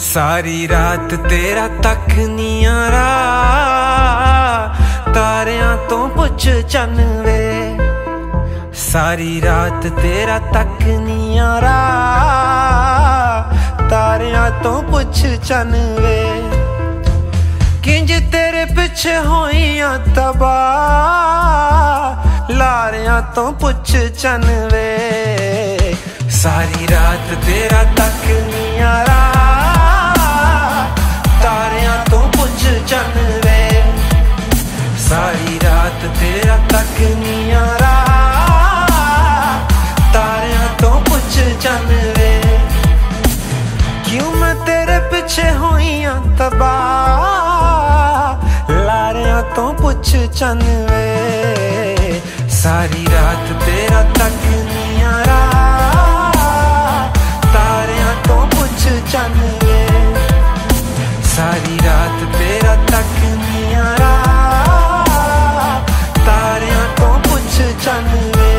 सारी रात तेरा तक नी आरा, तारियां तो पुछ चन वे। सारी रात तेरा तक नी आरा, तारियां तो पुछ चन वे। किंज तेरे पिछे होइयां तबाह, लारियां तो पुछ चन वे। सारी रात तेरा तक नी आरा, तारियां तो पुछ चन वे। सारी रात तेरा तक नी आरा, तारियां तो पुछ चन वे। क्यों मैं तेरे पिछे होइयां तबाह, लारियां तो पुछ चन वे। सारी रात तेरा तक नी आरा, तारियां तो पुछ चन वे। सारी रात तेरा तक नी आरा, तारियां तो पुछ चन वे।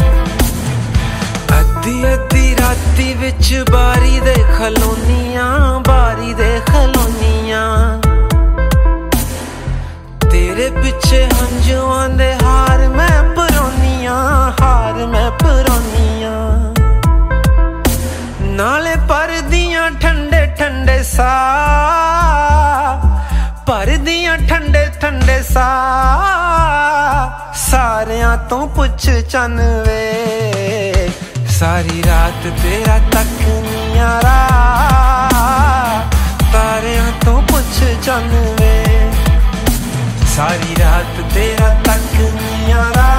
अद्धी अद्धी राती विच बारी दे खलोनियां, बारी दे खलोनियां। तेरे पिछे हंजुआं दे हार मैं परोनियां, हार मैं परोनियां। नाले परदियां ठंडे ठंडे सा, परदियां ठंडे ठंडे सा। सारियां तो पुछ चन वे। सारी रात तेरा तक नी आरा, तारियां तो पुछ चन वे। सारी रात तेरा तक नी आरा,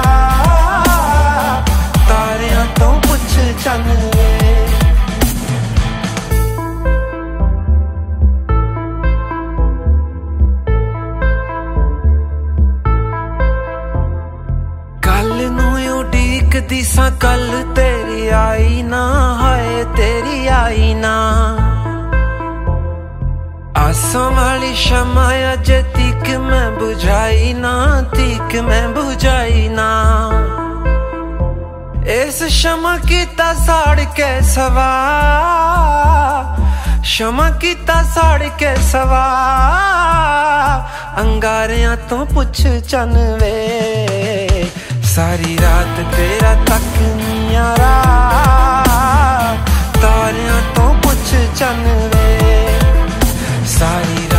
तारियां तो पुछ चन वे। उड़ीकदी सा कल तेरी आई ना, हाय तेरी आई ना। आसां वाली शमा अजे तीक मैं बुझाई ना, तीक मैं बुझाई ना। इस शमा कीता साड़ के सवा, शमा कीता साड़ के सवा। अंगारियां तो पुछ चन वे। सारी रात तेरा तक नी आरा, तारियां तो पुछ चन वे। सारी